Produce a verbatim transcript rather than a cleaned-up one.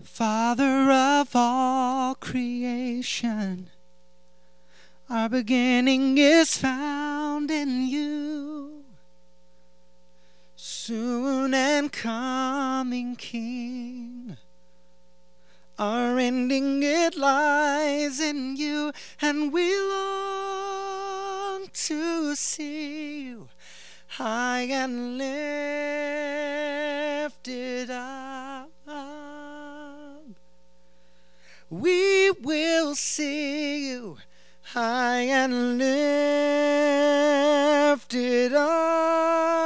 Father of all creation, our beginning is found in you. Soon and coming King, our ending it lies in you, and we long to see you high and lifted up. We will see you high and lifted up.